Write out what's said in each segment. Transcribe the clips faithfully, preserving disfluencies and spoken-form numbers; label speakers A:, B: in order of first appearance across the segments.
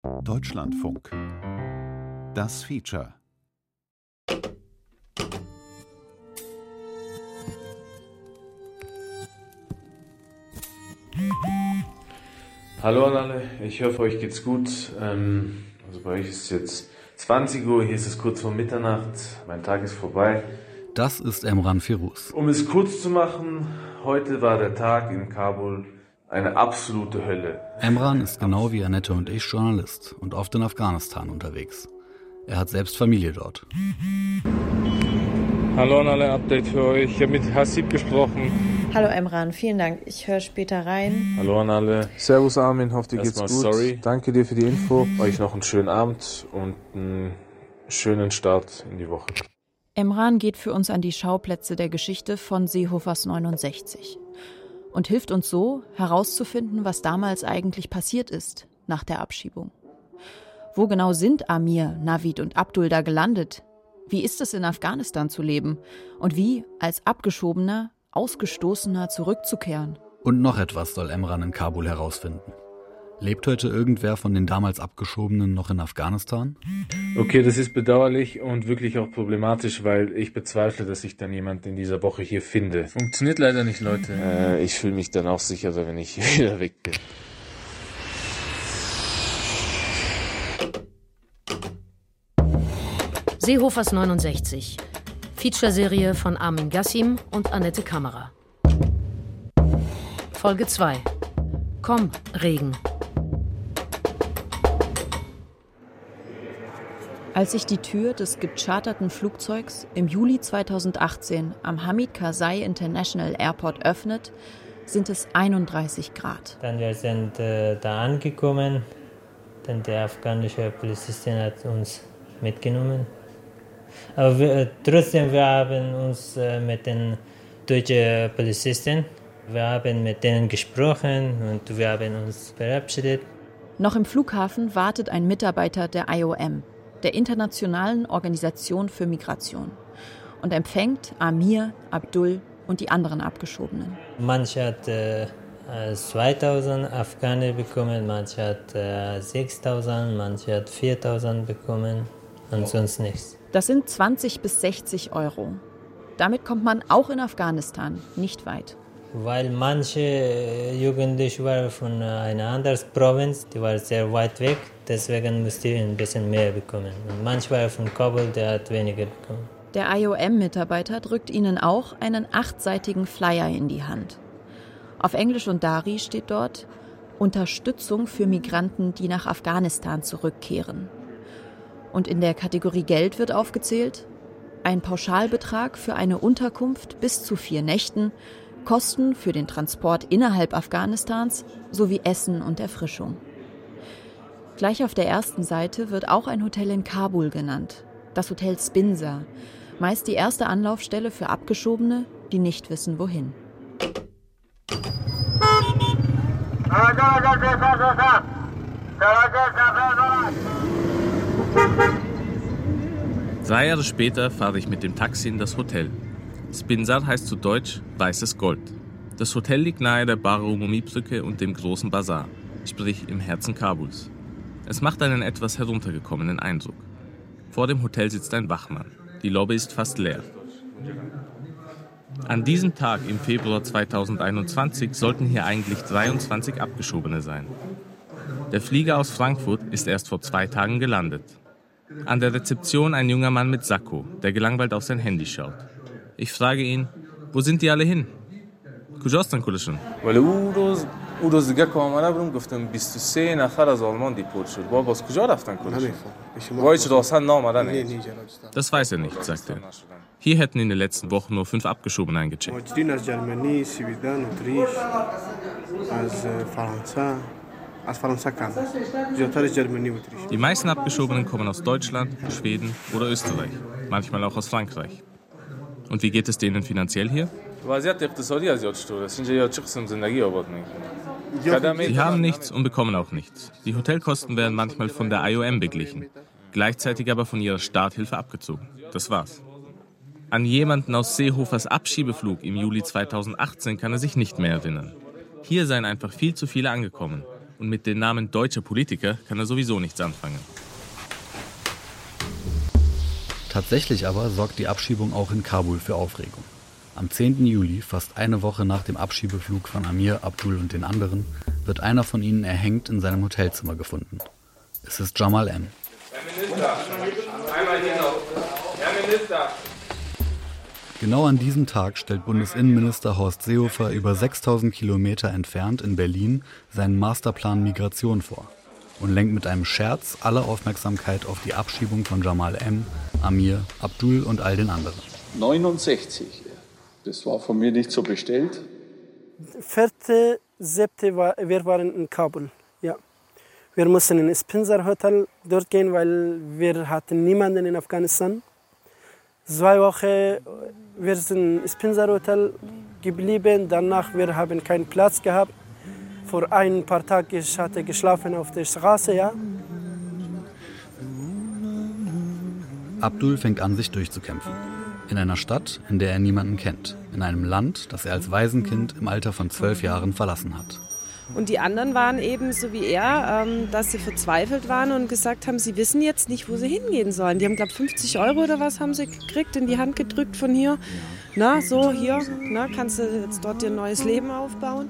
A: Deutschlandfunk. Das Feature.
B: Hallo an alle, ich hoffe, euch geht's gut. Ähm, also bei euch ist es jetzt zwanzig Uhr, hier ist es kurz vor Mitternacht, mein Tag ist vorbei.
C: Das ist Emran Firuz.
B: Um es kurz zu machen, heute war der Tag in Kabul eine absolute Hölle.
C: Emran ist genau wie Annette und ich Journalist und oft in Afghanistan unterwegs. Er hat selbst Familie dort.
D: Hallo an alle, Update für euch. Ich habe mit Hasib gesprochen.
E: Hallo Emran, vielen Dank. Ich höre später rein.
B: Hallo an alle.
F: Servus Armin, hoffe dir geht's gut.
B: Sorry.
F: Danke dir für die Info.
B: Euch noch einen schönen Abend und einen schönen Start in die Woche.
G: Emran geht für uns an die Schauplätze der Geschichte von Seehofers neunundsechzig und hilft uns so, herauszufinden, was damals eigentlich passiert ist nach der Abschiebung. Wo genau sind Amir, Navid und Abdul da gelandet? Wie ist es in Afghanistan zu leben? Und wie, als Abgeschobener, Ausgestoßener zurückzukehren?
C: Und noch etwas soll Emran in Kabul herausfinden. Lebt heute irgendwer von den damals Abgeschobenen noch in Afghanistan?
B: Okay, das ist bedauerlich und wirklich auch problematisch, weil ich bezweifle, dass ich dann jemand in dieser Woche hier finde.
D: Funktioniert leider nicht, Leute.
B: Äh, ich fühle mich dann auch sicherer, wenn ich wieder weg bin.
H: Seehofers neunundsechzig. Feature-Serie von Armin Gassim und Annette Kammerer. Folge zwei. Komm, Regen.
G: Als sich die Tür des gecharterten Flugzeugs im Juli zweitausendachtzehn am Hamid Karzai International Airport öffnet, sind es einunddreißig Grad.
I: Dann wir sind äh, da angekommen, dann der afghanische Polizistin hat uns mitgenommen. Aber wir, äh, trotzdem, wir haben uns äh, mit den deutschen Polizisten, wir haben mit denen gesprochen und wir haben uns verabschiedet.
G: Noch im Flughafen wartet ein Mitarbeiter der I O M, der Internationalen Organisation für Migration, und empfängt Amir, Abdul und die anderen Abgeschobenen.
I: Manche hat äh, zweitausend Afghaner bekommen, manche hat äh, sechstausend, manche hat viertausend bekommen und sonst nichts.
G: Das sind zwanzig bis sechzig Euro. Damit kommt man auch in Afghanistan nicht weit.
I: Weil manche Jugendliche waren von einer anderen Provinz, die waren sehr weit weg, deswegen musste ich ein bisschen mehr bekommen. Und manche waren von Kabul, der hat weniger bekommen.
G: Der I O M-Mitarbeiter drückt ihnen auch einen achtseitigen Flyer in die Hand. Auf Englisch und Dari steht dort: Unterstützung für Migranten, die nach Afghanistan zurückkehren. Und in der Kategorie Geld wird aufgezählt: ein Pauschalbetrag für eine Unterkunft bis zu vier Nächten, Kosten für den Transport innerhalb Afghanistans sowie Essen und Erfrischung. Gleich auf der ersten Seite wird auch ein Hotel in Kabul genannt, das Hotel Spinza, meist die erste Anlaufstelle für Abgeschobene, die nicht wissen, wohin.
J: Drei Jahre später fahre ich mit dem Taxi in das Hotel. Spinza heißt zu Deutsch weißes Gold. Das Hotel liegt nahe der Bar-Umumi-Brücke und dem großen Bazar, sprich im Herzen Kabuls. Es macht einen etwas heruntergekommenen Eindruck. Vor dem Hotel sitzt ein Wachmann. Die Lobby ist fast leer. An diesem Tag im Februar zweitausendeinundzwanzig sollten hier eigentlich dreiundzwanzig Abgeschobene sein. Der Flieger aus Frankfurt ist erst vor zwei Tagen gelandet. An der Rezeption ein junger Mann mit Sakko, der gelangweilt auf sein Handy schaut. Ich frage ihn, wo sind die alle hin? کجاستن کلشون؟
F: ولی اون روز اون روز دیگه که آمده بودم گفتم بیست و سه نفر از آلمان دیپورت شد. با باز کجا رفتن کلشون؟ وای چه راستن نامدن.
J: Das weiß er nicht, sagt er. Hier hätten in den letzten Wochen nur fünf Abgeschobene eingecheckt. Die meisten Abgeschobenen kommen aus Deutschland, Schweden oder Österreich, manchmal auch aus Frankreich. Und wie geht es denen finanziell hier? Sie haben nichts und bekommen auch nichts. Die Hotelkosten werden manchmal von der I O M beglichen, gleichzeitig aber von ihrer Starthilfe abgezogen. Das war's. An jemanden aus Seehofers Abschiebeflug im Juli zweitausendachtzehn kann er sich nicht mehr erinnern. Hier seien einfach viel zu viele angekommen Und mit den Namen deutscher Politiker kann er sowieso nichts anfangen.
C: Tatsächlich aber sorgt die Abschiebung auch in Kabul für Aufregung. Am zehnten Juli, fast eine Woche nach dem Abschiebeflug von Amir, Abdul und den anderen, wird einer von ihnen erhängt in seinem Hotelzimmer gefunden. Es ist Jamal M.
F: Herr Minister, einmal hier noch. Herr Minister.
C: Genau an diesem Tag stellt Bundesinnenminister Horst Seehofer über sechstausend Kilometer entfernt in Berlin seinen Masterplan Migration vor und lenkt mit einem Scherz alle Aufmerksamkeit auf die Abschiebung von Jamal M., Amir, Abdul und all den anderen.
K: neunundsechzig, das war von mir nicht so bestellt.
L: vierten siebten war, wir waren in Kabul, ja. Wir mussten in Spencer Hotel dort gehen, weil wir hatten niemanden in Afghanistan. Zwei Wochen wir sind im Spencer Hotel geblieben, danach wir haben keinen Platz gehabt. Vor ein paar Tagen ich hatte geschlafen auf der Straße, ja.
C: Abdul fängt an, sich durchzukämpfen. In einer Stadt, in der er niemanden kennt. In einem Land, das er als Waisenkind im Alter von zwölf Jahren verlassen hat.
M: Und die anderen waren eben so wie er, ähm, dass sie verzweifelt waren und gesagt haben, sie wissen jetzt nicht, wo sie hingehen sollen. Die haben, glaube ich, fünfzig Euro oder was haben sie gekriegt, in die Hand gedrückt von hier. Na, so, hier, na, kannst du jetzt dort dir ein neues Leben aufbauen.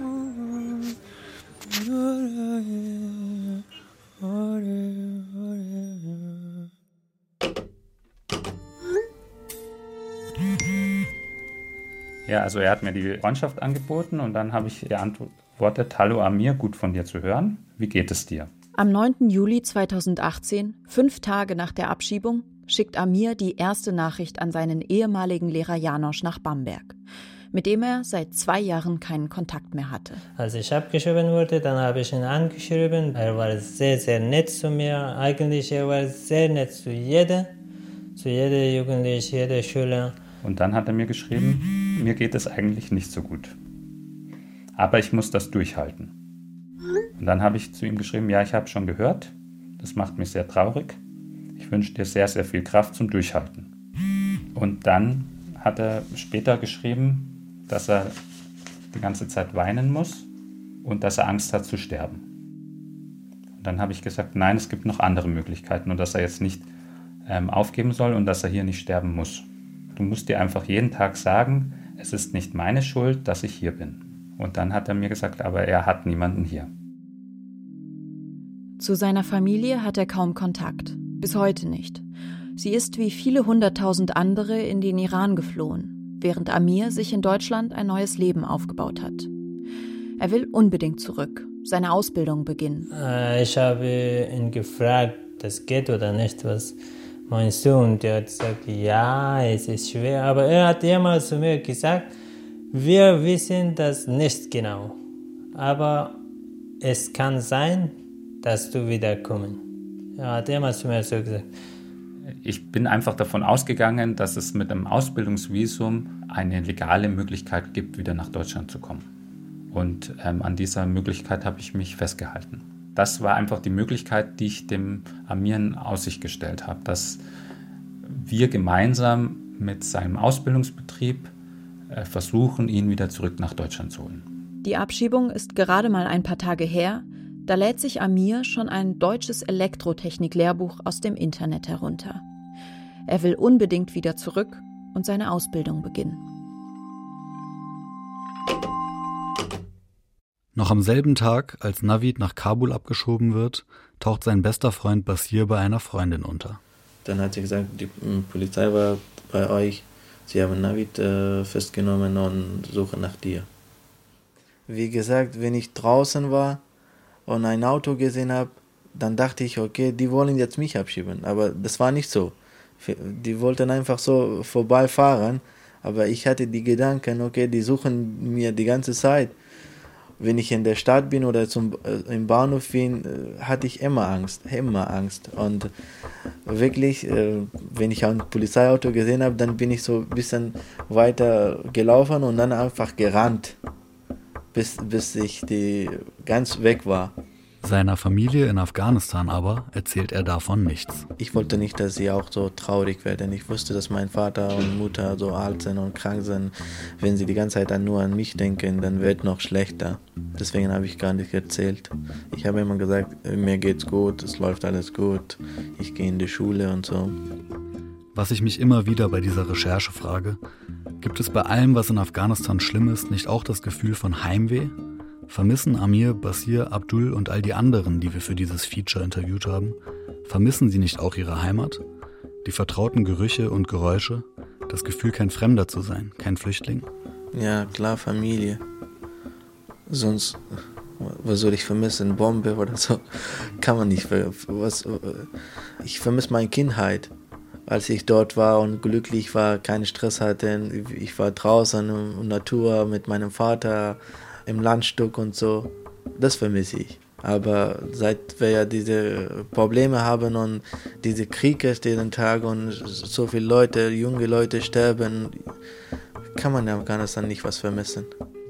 N: Ja, also er hat mir die Freundschaft angeboten und dann habe ich geantwortet, hallo Amir, gut von dir zu hören. Wie geht es dir?
G: Am neunten Juli zweitausendachtzehn, fünf Tage nach der Abschiebung, schickt Amir die erste Nachricht an seinen ehemaligen Lehrer Janosch nach Bamberg, mit dem er seit zwei Jahren keinen Kontakt mehr hatte.
I: Als ich abgeschoben wurde, dann habe ich ihn angeschrieben. Er war sehr, sehr nett zu mir. Eigentlich er war sehr nett zu jedem, zu jedem Jugendlichen, jedem Schüler.
N: Und dann hat er mir geschrieben, mir geht es eigentlich nicht so gut. Aber ich muss das durchhalten. Und dann habe ich zu ihm geschrieben, ja, ich habe schon gehört, das macht mich sehr traurig. Ich wünsche dir sehr, sehr viel Kraft zum Durchhalten. Und dann hat er später geschrieben, dass er die ganze Zeit weinen muss und dass er Angst hat zu sterben. Und dann habe ich gesagt, nein, es gibt noch andere Möglichkeiten und dass er jetzt nicht ähm, aufgeben soll und dass er hier nicht sterben muss. Du musst dir einfach jeden Tag sagen, es ist nicht meine Schuld, dass ich hier bin. Und dann hat er mir gesagt, aber er hat niemanden hier.
G: Zu seiner Familie hat er kaum Kontakt, bis heute nicht. Sie ist wie viele hunderttausend andere in den Iran geflohen, während Amir sich in Deutschland ein neues Leben aufgebaut hat. Er will unbedingt zurück, seine Ausbildung beginnen.
I: Ich habe ihn gefragt, das geht oder nicht, was meinst du? Und er hat gesagt, ja, es ist schwer. Aber er hat immer zu mir gesagt, wir wissen das nicht genau. Aber es kann sein, dass du wiederkommst. Er hat immer zu mir so gesagt.
N: Ich bin einfach davon ausgegangen, dass es mit einem Ausbildungsvisum eine legale Möglichkeit gibt, wieder nach Deutschland zu kommen. Und ähm, an dieser Möglichkeit habe ich mich festgehalten. Das war einfach die Möglichkeit, die ich dem Amir in Aussicht gestellt habe, dass wir gemeinsam mit seinem Ausbildungsbetrieb äh, versuchen, ihn wieder zurück nach Deutschland zu holen.
G: Die Abschiebung ist gerade mal ein paar Tage her. Da lädt sich Amir schon ein deutsches Elektrotechnik-Lehrbuch aus dem Internet herunter. Er will unbedingt wieder zurück und seine Ausbildung beginnen.
C: Noch am selben Tag, als Navid nach Kabul abgeschoben wird, taucht sein bester Freund Basir bei einer Freundin unter.
O: Dann hat sie gesagt, die Polizei war bei euch, sie haben Navid äh, festgenommen und suchen nach dir. Wie gesagt, wenn ich draußen war und ein Auto gesehen habe, dann dachte ich, okay, die wollen jetzt mich abschieben. Aber das war nicht so. Die wollten einfach so vorbeifahren, aber ich hatte die Gedanken, okay, die suchen mir die ganze Zeit. Wenn ich in der Stadt bin oder zum, äh, im Bahnhof bin, äh, hatte ich immer Angst, immer Angst. Und wirklich, äh, wenn ich ein Polizeiauto gesehen habe, dann bin ich so ein bisschen weiter gelaufen und dann einfach gerannt, bis, bis ich die ganz weg war.
C: Seiner Familie in Afghanistan aber erzählt er davon nichts.
O: Ich wollte nicht, dass sie auch so traurig werden. Ich wusste, dass mein Vater und Mutter so alt sind und krank sind. Wenn sie die ganze Zeit dann nur an mich denken, dann wird es noch schlechter. Deswegen habe ich gar nicht erzählt. Ich habe immer gesagt, mir geht's gut, es läuft alles gut, ich gehe in die Schule und so.
C: Was ich mich immer wieder bei dieser Recherche frage, gibt es bei allem, was in Afghanistan schlimm ist, nicht auch das Gefühl von Heimweh? Vermissen Amir, Basir, Abdul und all die anderen, die wir für dieses Feature interviewt haben, vermissen sie nicht auch ihre Heimat? Die vertrauten Gerüche und Geräusche? Das Gefühl, kein Fremder zu sein, kein Flüchtling?
O: Ja, klar, Familie. Sonst, was soll ich vermissen? Bombe oder so? Kann man nicht. Was, ich vermisse meine Kindheit. Als ich dort war und glücklich war, keinen Stress hatte. Ich war draußen in der Natur mit meinem Vater im Landstück und so. Das vermisse ich. Aber seit wir ja diese Probleme haben und diese Kriege jeden Tag und so viele Leute, junge Leute sterben, kann man in Afghanistan nicht was vermissen.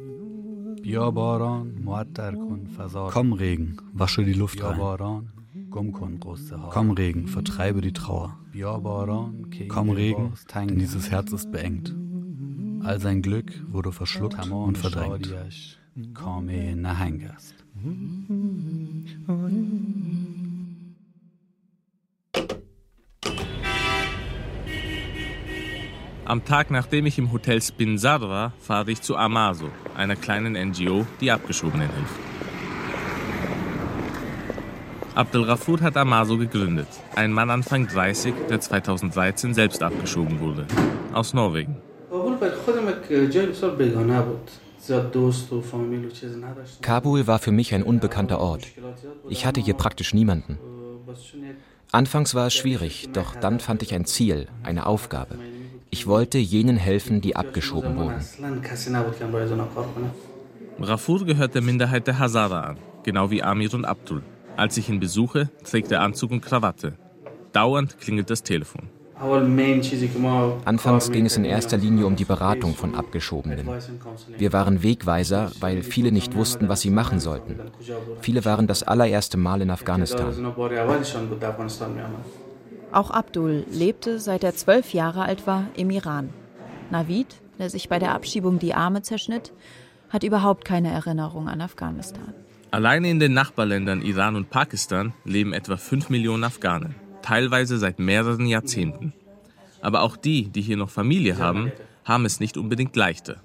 C: Komm Regen, wasche die Luft rein. Komm Regen, vertreibe die Trauer. Komm Regen, denn dieses Herz ist beengt. All sein Glück wurde verschluckt und verdrängt.
J: Am Tag, nachdem ich im Hotel Spinsar war, fahre ich zu Amaso, einer kleinen N G O, die Abgeschobenen hilft. Abdelghafur hat Amaso gegründet, ein Mann Anfang dreißig, der zweitausenddreizehn selbst abgeschoben wurde, aus Norwegen.
P: Kabul war für mich ein unbekannter Ort. Ich hatte hier praktisch niemanden. Anfangs war es schwierig, doch dann fand ich ein Ziel, eine Aufgabe. Ich wollte jenen helfen, die abgeschoben wurden.
J: Ghafur gehört der Minderheit der Hazara an, genau wie Amir und Abdul. Als ich ihn besuche, trägt er Anzug und Krawatte. Dauernd klingelt das Telefon.
P: Anfangs ging es in erster Linie um die Beratung von Abgeschobenen. Wir waren Wegweiser, weil viele nicht wussten, was sie machen sollten. Viele waren das allererste Mal in Afghanistan.
G: Auch Abdul lebte, seit er zwölf Jahre alt war, im Iran. Navid, der sich bei der Abschiebung die Arme zerschnitt, hat überhaupt keine Erinnerung an Afghanistan.
J: Alleine in den Nachbarländern Iran und Pakistan leben etwa fünf Millionen Afghanen, teilweise seit mehreren Jahrzehnten. Aber auch die, die hier noch Familie haben, haben es nicht unbedingt leichter.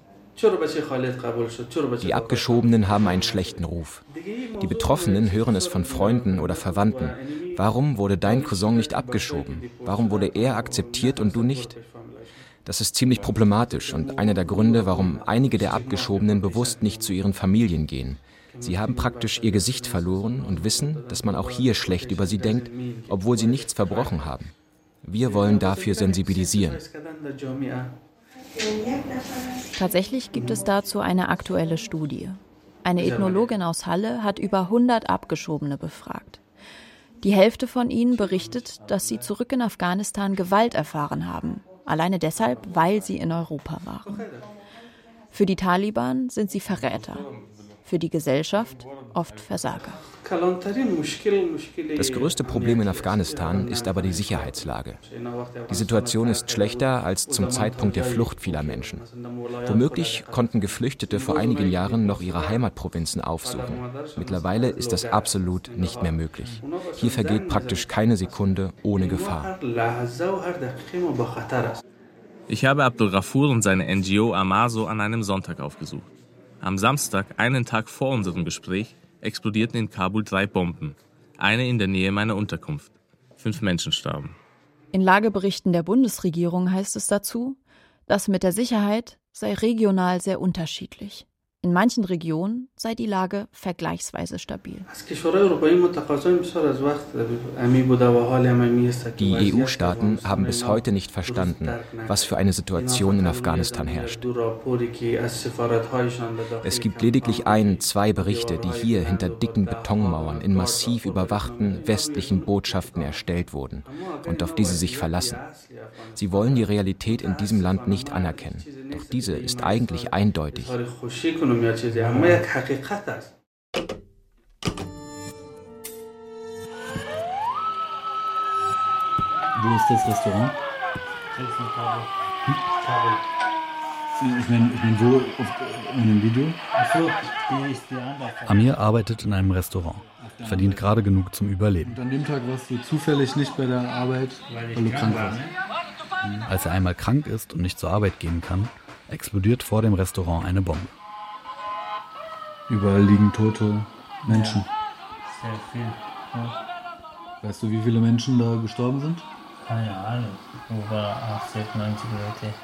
P: Die Abgeschobenen haben einen schlechten Ruf. Die Betroffenen hören es von Freunden oder Verwandten. Warum wurde dein Cousin nicht abgeschoben? Warum wurde er akzeptiert und du nicht? Das ist ziemlich problematisch und einer der Gründe, warum einige der Abgeschobenen bewusst nicht zu ihren Familien gehen. Sie haben praktisch ihr Gesicht verloren und wissen, dass man auch hier schlecht über sie denkt, obwohl sie nichts verbrochen haben. Wir wollen dafür sensibilisieren.
G: Tatsächlich gibt es dazu eine aktuelle Studie. Eine Ethnologin aus Halle hat über hundert Abgeschobene befragt. Die Hälfte von ihnen berichtet, dass sie zurück in Afghanistan Gewalt erfahren haben. Alleine deshalb, weil sie in Europa waren. Für die Taliban sind sie Verräter. Für die Gesellschaft oft Versager.
P: Das größte Problem in Afghanistan ist aber die Sicherheitslage. Die Situation ist schlechter als zum Zeitpunkt der Flucht vieler Menschen. Womöglich konnten Geflüchtete vor einigen Jahren noch ihre Heimatprovinzen aufsuchen. Mittlerweile ist das absolut nicht mehr möglich. Hier vergeht praktisch keine Sekunde ohne Gefahr.
J: Ich habe Abdelghafur und seine N G O Amaso an einem Sonntag aufgesucht. Am Samstag, einen Tag vor unserem Gespräch, explodierten in Kabul drei Bomben. Eine in der Nähe meiner Unterkunft. Fünf Menschen starben.
G: In Lageberichten der Bundesregierung heißt es dazu, das mit der Sicherheit sei regional sehr unterschiedlich. In manchen Regionen sei die Lage vergleichsweise stabil.
P: Die E U-Staaten haben bis heute nicht verstanden, was für eine Situation in Afghanistan herrscht. Es gibt lediglich ein, zwei Berichte, die hier hinter dicken Betonmauern in massiv überwachten westlichen Botschaften erstellt wurden und auf die sie sich verlassen. Sie wollen die Realität in diesem Land nicht anerkennen, doch diese ist eigentlich eindeutig.
C: Wo ist das Restaurant?
I: Das ist in Kabul.
C: Hm?
I: Kabul.
C: Ich meine, ich mein, wo auf, in dem Video?
I: Achso, die ist die andere.
C: Amir arbeitet in einem Restaurant, verdient gerade genug zum Überleben.
Q: Und an dem Tag warst du zufällig nicht bei der Arbeit, weil, weil du krank warst.
C: Als er einmal krank ist und nicht zur Arbeit gehen kann, explodiert vor dem Restaurant eine Bombe.
Q: Überall liegen tote Menschen.
I: Ja, sehr viel. Ja.
Q: Weißt du, wie viele Menschen da gestorben sind?
I: Keine Ahnung. Über achtzig, neunzig Leute.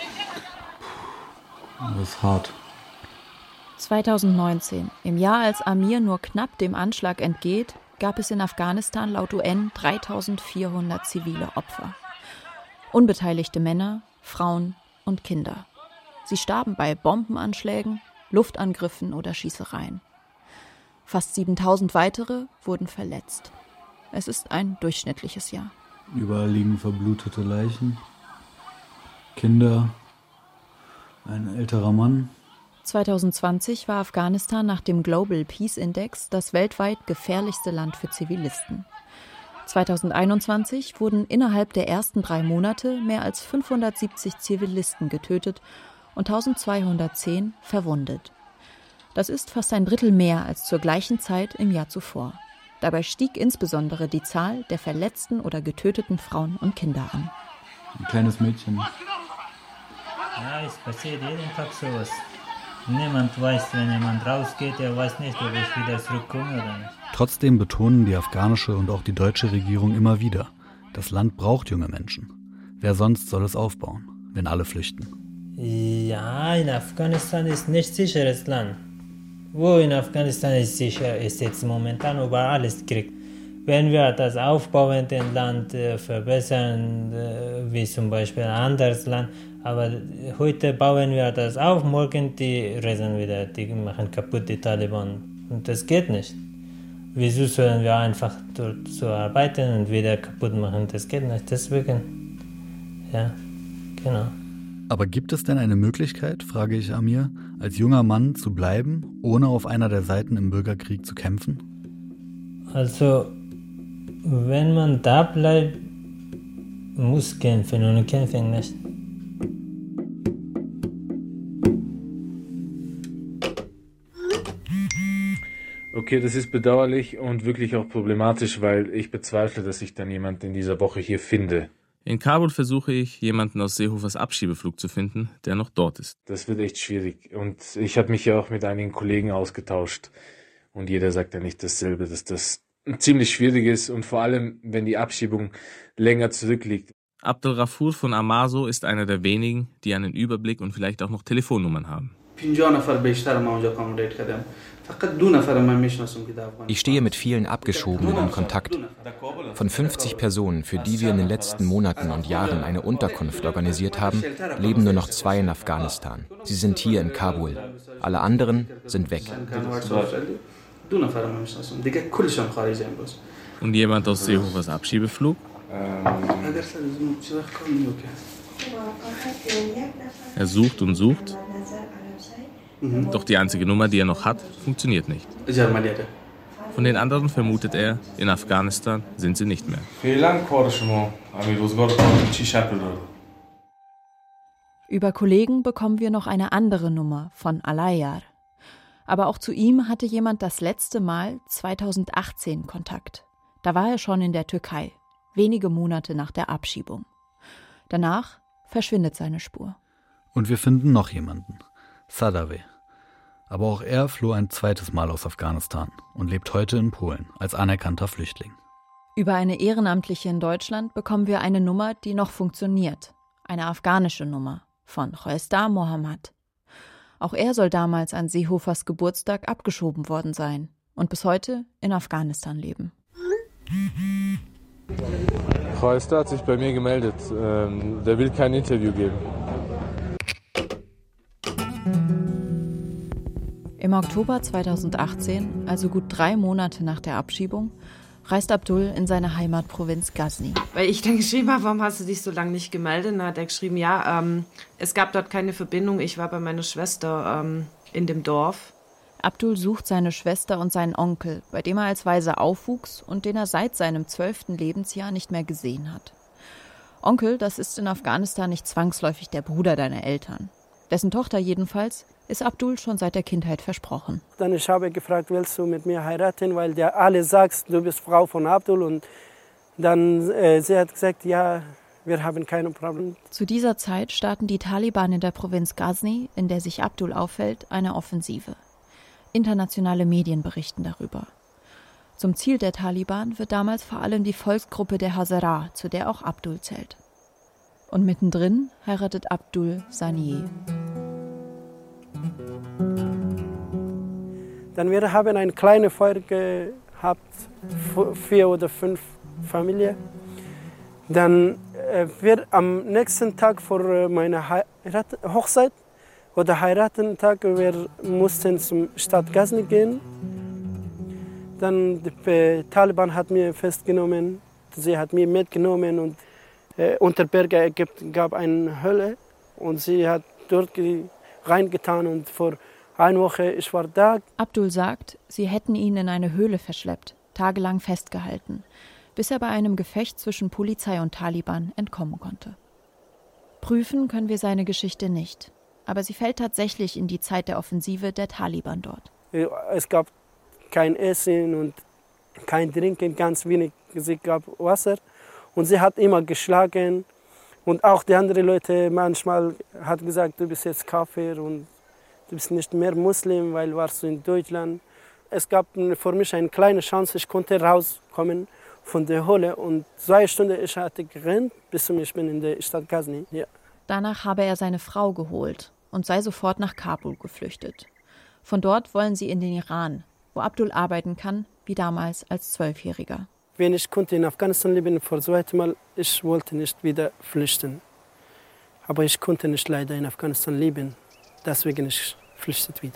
Q: Das ist hart.
G: zweitausendneunzehn, im Jahr, als Amir nur knapp dem Anschlag entgeht, gab es in Afghanistan laut U N dreitausendvierhundert zivile Opfer. Unbeteiligte Männer, Frauen und Kinder. Sie starben bei Bombenanschlägen, Luftangriffen oder Schießereien. Fast siebentausend weitere wurden verletzt. Es ist ein durchschnittliches Jahr.
Q: Überall liegen verblutete Leichen, Kinder, ein älterer Mann.
G: zweitausendzwanzig war Afghanistan nach dem Global Peace Index das weltweit gefährlichste Land für Zivilisten. zweitausendeinundzwanzig wurden innerhalb der ersten drei Monate mehr als fünfhundertsiebzig Zivilisten getötet und eintausendzweihundertzehn verwundet. Das ist fast ein Drittel mehr als zur gleichen Zeit im Jahr zuvor. Dabei stieg insbesondere die Zahl der verletzten oder getöteten Frauen und Kinder an.
Q: Ein kleines Mädchen.
I: Ja, es passiert jeden Tag sowas. Niemand weiß, wenn jemand rausgeht, er weiß nicht, ob ich wieder zurückkomme oder nicht.
C: Trotzdem betonen die afghanische und auch die deutsche Regierung immer wieder, das Land braucht junge Menschen. Wer sonst soll es aufbauen, wenn alle flüchten?
I: Ja, in Afghanistan ist nicht sicheres Land. Wo in Afghanistan ist sicher, ist jetzt momentan überall alles Krieg. Wenn wir das aufbauen, das Land äh, verbessern, äh, wie zum Beispiel ein anderes Land, aber heute bauen wir das auf, morgen die reisen wieder, die machen kaputt die Taliban. Und das geht nicht. Wieso sollen wir einfach dort so arbeiten und wieder kaputt machen? Das geht nicht. Deswegen, ja, genau.
C: Aber gibt es denn eine Möglichkeit, frage ich Amir, als junger Mann zu bleiben, ohne auf einer der Seiten im Bürgerkrieg zu kämpfen?
I: Also, wenn man da bleibt, muss kämpfen und kämpfen nicht.
B: Okay, das ist bedauerlich und wirklich auch problematisch, weil ich bezweifle, dass ich dann jemanden in dieser Woche hier finde.
J: In Kabul versuche ich, jemanden aus Seehofers Abschiebeflug zu finden, der noch dort ist.
B: Das wird echt schwierig. Und ich habe mich ja auch mit einigen Kollegen ausgetauscht. Und jeder sagt ja nicht dasselbe, dass das ziemlich schwierig ist. Und vor allem, wenn die Abschiebung länger zurückliegt.
J: Abdel Rafur von Amaso ist einer der wenigen, die einen Überblick und vielleicht auch noch Telefonnummern haben.
P: Ich stehe mit vielen Abgeschobenen in Kontakt. Von fünfzig Personen, für die wir in den letzten Monaten und Jahren eine Unterkunft organisiert haben, leben nur noch zwei in Afghanistan. Sie sind hier in Kabul. Alle anderen sind weg.
J: Und jemand aus Seehofers Abschiebeflug? Er sucht und sucht. Doch die einzige Nummer, die er noch hat, funktioniert nicht. Von den anderen vermutet er, in Afghanistan sind sie nicht mehr.
G: Über Kollegen bekommen wir noch eine andere Nummer von Alayar. Aber auch zu ihm hatte jemand das letzte Mal zweitausendachtzehn Kontakt. Da war er schon in der Türkei, wenige Monate nach der Abschiebung. Danach verschwindet seine Spur.
C: Und wir finden noch jemanden, Sadaweh. Aber auch er floh ein zweites Mal aus Afghanistan und lebt heute in Polen als anerkannter Flüchtling.
G: Über eine Ehrenamtliche in Deutschland bekommen wir eine Nummer, die noch funktioniert. Eine afghanische Nummer von Khoestar Mohammad. Auch er soll damals an Seehofers Geburtstag abgeschoben worden sein und bis heute in Afghanistan leben.
D: Khoestar hat sich bei mir gemeldet. Ähm, der will kein Interview geben.
G: Im Oktober zweitausendachtzehn, also gut drei Monate nach der Abschiebung, reist Abdul in seine Heimatprovinz Ghazni.
M: Weil ich dann geschrieben habe, warum hast du dich so lange nicht gemeldet? Dann hat er geschrieben, ja, ähm, es gab dort keine Verbindung. Ich war bei meiner Schwester ähm, in dem Dorf.
G: Abdul sucht seine Schwester und seinen Onkel, bei dem er als Waise aufwuchs und den er seit seinem zwölften Lebensjahr nicht mehr gesehen hat. Onkel, das ist in Afghanistan nicht zwangsläufig der Bruder deiner Eltern. Dessen Tochter jedenfalls ist Abdul schon seit der Kindheit versprochen.
L: Dann ich habe gefragt, willst du mit mir heiraten, weil der alle sagt, du bist Frau von Abdul. Und dann äh, sie hat gesagt, ja, wir haben keine Probleme.
G: Zu dieser Zeit starten die Taliban in der Provinz Ghazni, in der sich Abdul aufhält, eine Offensive. Internationale Medien berichten darüber. Zum Ziel der Taliban wird damals vor allem die Volksgruppe der Hazara, zu der auch Abdul zählt. Und mittendrin heiratet Abdul Sanieh.
L: Dann wir haben eine kleine Feier gehabt, vier oder fünf Familien. Dann äh, wir am nächsten Tag vor meiner Heirat, Hochzeit oder Heiratentag, wir mussten zum Stadt Ghazni gehen. Dann die Taliban hat mir festgenommen, sie hat mich mitgenommen und äh, unter Berge gibt, gab eine Höhle und sie hat dort reingetan und vor einer Woche ich war da.
G: Abdul sagt, sie hätten ihn in eine Höhle verschleppt, tagelang festgehalten, bis er bei einem Gefecht zwischen Polizei und Taliban entkommen konnte. Prüfen können wir seine Geschichte nicht, aber sie fällt tatsächlich in die Zeit der Offensive der Taliban dort.
L: Es gab kein Essen und kein Trinken, ganz wenig. Sie gab Wasser und sie hat immer geschlagen. Und auch die anderen Leute manchmal hat gesagt, du bist jetzt Kafir und du bist nicht mehr Muslim, weil warst du in Deutschland. Es gab für mich eine kleine Chance, ich konnte rauskommen von der Höhle. Und zwei Stunden ich hatte gerannt, bis ich bin in der Stadt Ghazni. Ja.
G: Danach habe er seine Frau geholt und sei sofort nach Kabul geflüchtet. Von dort wollen sie in den Iran, wo Abdul arbeiten kann, wie damals als Zwölfjähriger.
L: Wenn ich konnte in Afghanistan leben, vor zweitem Mal, ich wollte nicht wieder flüchten. Aber ich konnte nicht leider in Afghanistan leben, deswegen ich flüchtet wieder.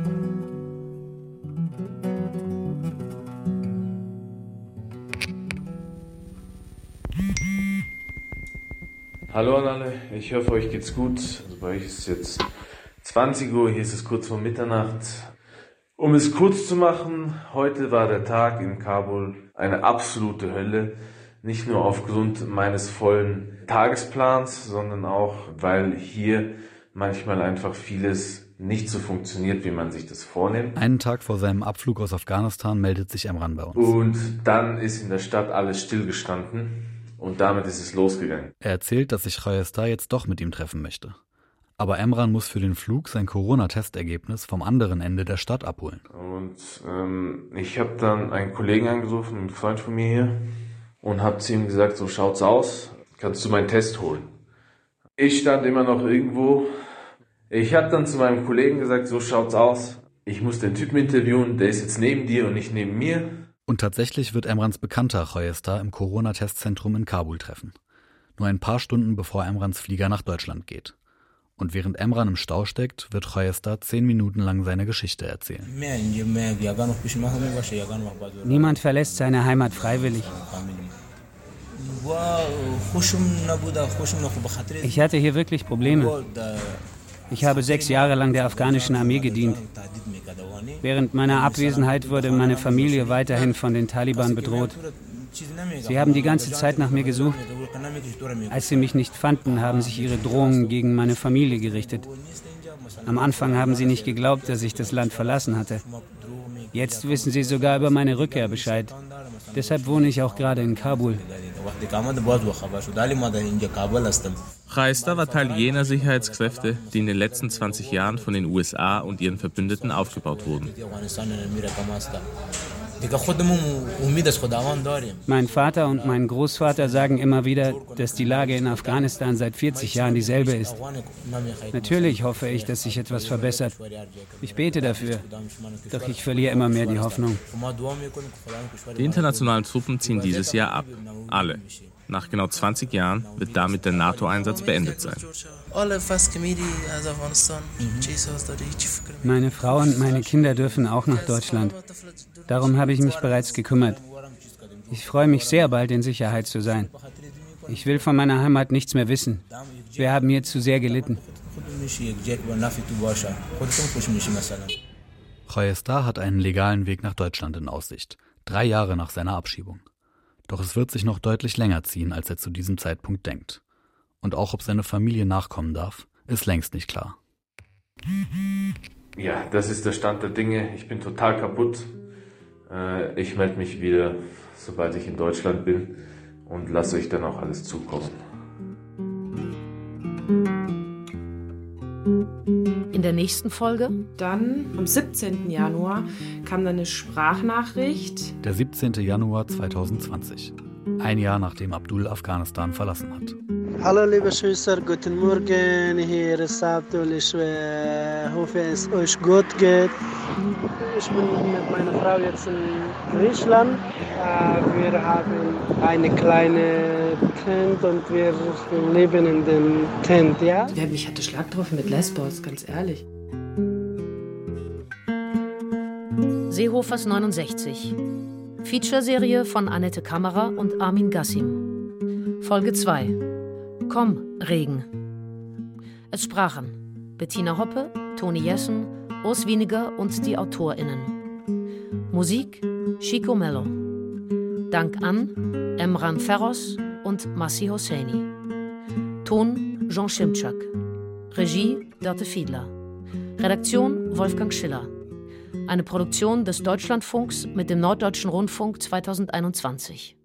B: Hallo an alle, ich hoffe, euch geht's gut. Also bei euch ist es jetzt zwanzig Uhr, hier ist es kurz vor Mitternacht. Um es kurz zu machen, heute war der Tag in Kabul eine absolute Hölle. Nicht nur aufgrund meines vollen Tagesplans, sondern auch, weil hier manchmal einfach vieles nicht so funktioniert, wie man sich das vornimmt.
C: Einen Tag vor seinem Abflug aus Afghanistan meldet sich Emran bei uns.
B: Und dann ist in der Stadt alles stillgestanden und damit ist es losgegangen.
C: Er erzählt, dass sich Khoyestar jetzt doch mit ihm treffen möchte. Aber Emran muss für den Flug sein Corona-Testergebnis vom anderen Ende der Stadt abholen.
B: Und ähm, ich habe dann einen Kollegen angerufen, einen Freund von mir hier, und habe zu ihm gesagt, so schaut's aus, kannst du meinen Test holen? Ich stand immer noch irgendwo. Ich habe dann zu meinem Kollegen gesagt, so schaut's aus, ich muss den Typen interviewen, der ist jetzt neben dir und nicht neben mir.
C: Und tatsächlich wird Emrans Bekannter Khoyestar im Corona-Testzentrum in Kabul treffen. Nur ein paar Stunden bevor Emrans Flieger nach Deutschland geht. Und während Emran im Stau steckt, wird Khoyestar zehn Minuten lang seine Geschichte erzählen.
R: Niemand verlässt seine Heimat freiwillig. Ich hatte hier wirklich Probleme. Ich habe sechs Jahre lang der afghanischen Armee gedient. Während meiner Abwesenheit wurde meine Familie weiterhin von den Taliban bedroht. Sie haben die ganze Zeit nach mir gesucht. Als sie mich nicht fanden, haben sich ihre Drohungen gegen meine Familie gerichtet. Am Anfang haben sie nicht geglaubt, dass ich das Land verlassen hatte. Jetzt wissen sie sogar über meine Rückkehr Bescheid. Deshalb wohne ich auch gerade in Kabul.
J: Khoyestar war Teil jener Sicherheitskräfte, die in den letzten zwanzig Jahren von den U S A und ihren Verbündeten aufgebaut wurden.
R: Mein Vater und mein Großvater sagen immer wieder, dass die Lage in Afghanistan seit vierzig Jahren dieselbe ist. Natürlich hoffe ich, dass sich etwas verbessert. Ich bete dafür, doch ich verliere immer mehr die Hoffnung.
J: Die internationalen Truppen ziehen dieses Jahr ab. Alle. Nach genau zwanzig Jahren wird damit der NATO-Einsatz beendet sein.
R: Meine Frau und meine Kinder dürfen auch nach Deutschland. Darum habe ich mich bereits gekümmert. Ich freue mich sehr, bald in Sicherheit zu sein. Ich will von meiner Heimat nichts mehr wissen. Wir haben hier zu sehr gelitten.
C: Khoyestar hat einen legalen Weg nach Deutschland in Aussicht, drei Jahre nach seiner Abschiebung. Doch es wird sich noch deutlich länger ziehen, als er zu diesem Zeitpunkt denkt. Und auch ob seine Familie nachkommen darf, ist längst nicht klar.
B: Ja, das ist der Stand der Dinge. Ich bin total kaputt. Ich melde mich wieder, sobald ich in Deutschland bin, und lasse euch dann auch alles zukommen.
H: In der nächsten Folge?
M: Dann am siebzehnten Januar kam dann eine Sprachnachricht.
C: Der siebzehnten Januar zweitausendzwanzig. Ein Jahr nachdem Abdul Afghanistan verlassen hat.
L: Hallo liebe Schwester, guten Morgen. Hier ist Abdul. Ich äh, hoffe, es euch gut geht. Ich bin mit meiner Frau jetzt in Griechenland. Äh, wir haben eine kleine Tent und wir leben in dem Tent, ja?
M: Ja, mich hatte Schlag drauf mit Lesbos, ganz ehrlich.
H: Seehofers neunundsechzig. Feature-Serie von Annette Kammerer und Armin Gassim. Folge zwei. Komm, Regen. Es sprachen Bettina Hoppe, Toni Jessen, Urs Wieniger und die AutorInnen. Musik Chico Mello. Dank an Emran Ferros und Massi Hosseini. Ton Jean Schimczak. Regie Dörte Fiedler. Redaktion Wolfgang Schiller. Eine Produktion des Deutschlandfunks mit dem Norddeutschen Rundfunk zweitausendeinundzwanzig.